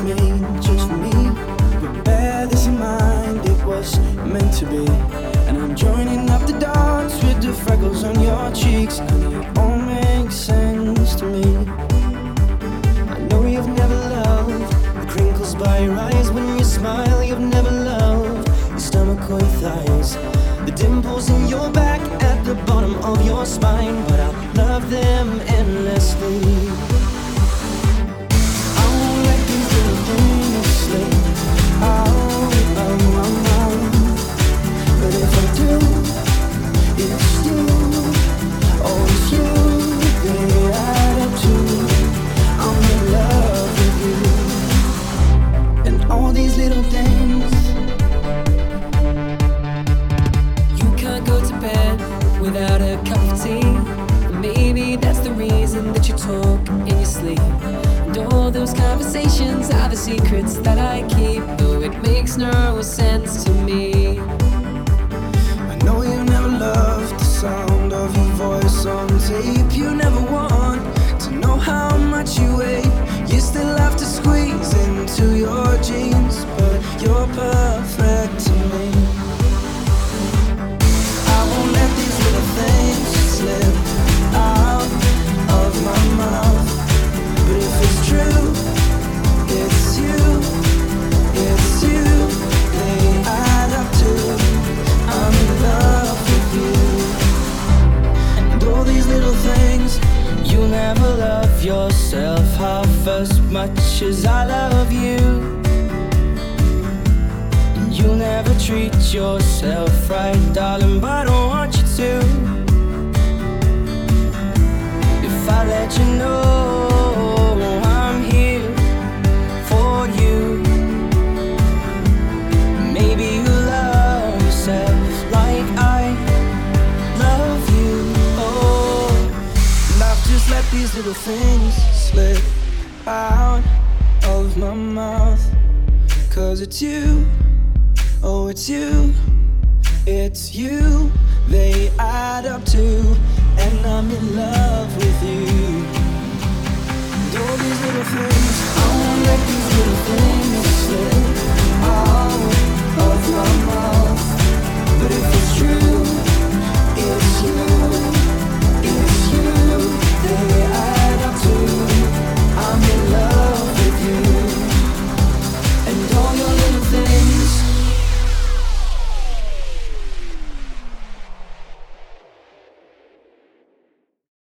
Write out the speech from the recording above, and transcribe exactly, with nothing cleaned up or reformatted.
made just for me. But bear this in mind, it was meant to be. And I'm joining up the dots with the freckles on your cheeks, and it all makes sense to me. I know you've never loved the crinkles by your eyes when you smile. You've never loved your stomach or your thighs, the dimples in your back at the bottom of your spine. But I love them endlessly. I won't let these little things slip out of my mouth. But if I do, it's you, oh it's you, they add up to. I'm in love with you, and all these little things. You can't go to bed without a cup of tea. Maybe that's the reason that you talk in your sleep. And all those conversations are the secrets that I keep, though it makes no sense to me. I know you never loved the sound of your voice on tape. You never want to know how much you weigh. You still have to squeeze into your jeans, but you're perfect to me. I won't let these little things slip out of my mouth. But if it's true, it's you, it's you, they add up to. I'm in love with you, and all these little things. You'll never love yourself half as much as I love you, and you'll never treat yourself right, darling, but I don't want you to. If I let you know I'm here for you, maybe you love yourself like I love you. Oh, and I've just let these little things slip out of my mouth. Cause it's you, oh it's you, it's you, they add up to. And I'm in love with you, and all these little things.